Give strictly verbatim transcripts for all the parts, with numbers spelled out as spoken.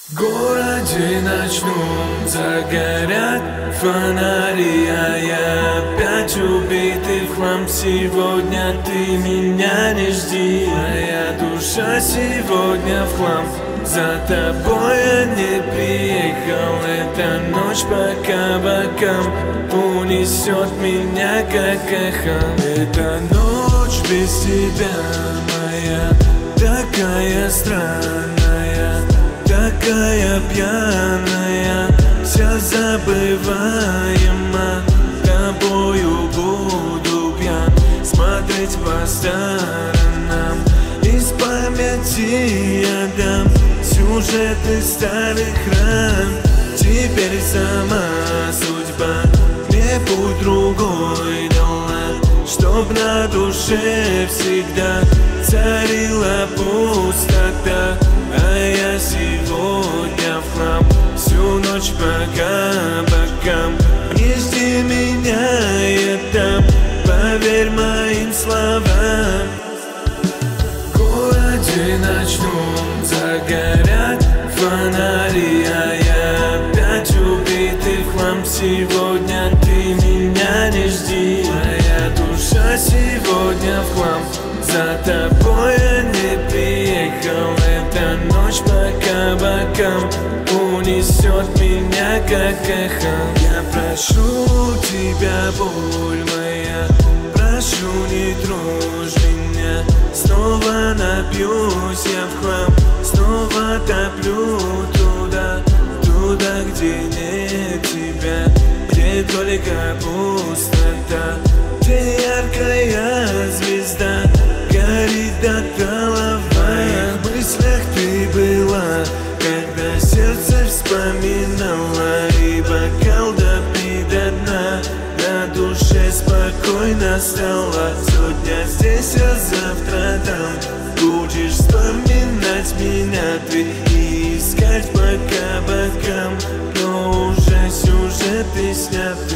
В городе ночном загорят фонари, а я опять убитый в хлам. Сегодня ты меня не жди, моя душа сегодня в хлам. За тобой я не приехал, эта ночь по кабакам унесет меня как эхо. Эта ночь без тебя моя, такая странная, такая пьяная, вся забываема. Тобою буду пьян, смотреть по сторонам, из памяти я дам сюжеты старых ран. Теперь сама судьба мне путь другой дала, чтоб на душе всегда царила пустота. А я сегодня в хлам, всю ночь по кабакам. Не жди меня, я там, поверь моим словам. В городе ночном загорят фонари, а я опять убитый в хлам. Сегодня ты меня не жди, моя душа сегодня в хлам. За тобой я не приехал, эта ночь по кабакам унесет меня как эхо. Я прошу тебя, боль моя, прошу, не трожь меня. Снова напьюсь я в хлам, снова топлю туда, туда, где нет тебя, где только пустота, где яркая звезда горит до голова. В моих мыслях ты была, когда сердце вспоминала, и бокал допит до дна, на душе спокойно стало. Сегодня здесь, а завтра там, будешь вспоминать меня ты и искать по кабакам, но уже сюжеты сняты.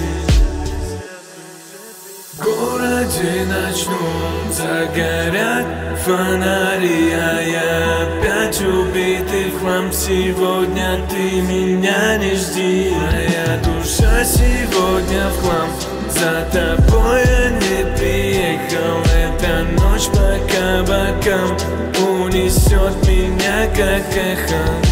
В городе ночном загорят фонари, а я опять убитый в хлам. Сегодня ты меня не жди, моя душа сегодня в хлам. За тобой я не приехал, эта ночь по кабакам унесет меня как эхо.